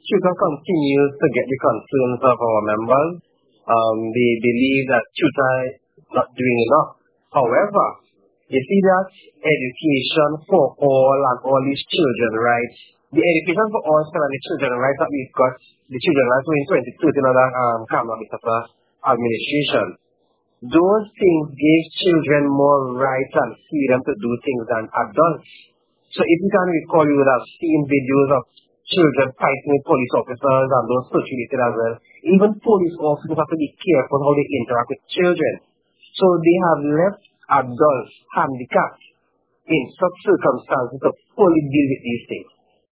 Twitter continues to get the concerns of our members. They believe that Twitter is not doing enough. However, you see that education for all and all these children rights, the education for all and the children rights that we've got, the children rights were in 2013 under Kamala administration. Those things give children more rights and freedom to do things than adults. So if you can recall, you would have seen videos of children fighting with police officers and those situated as well. Even police officers have to be careful how they interact with children. So they have left adults handicapped in such circumstances to fully deal with these things.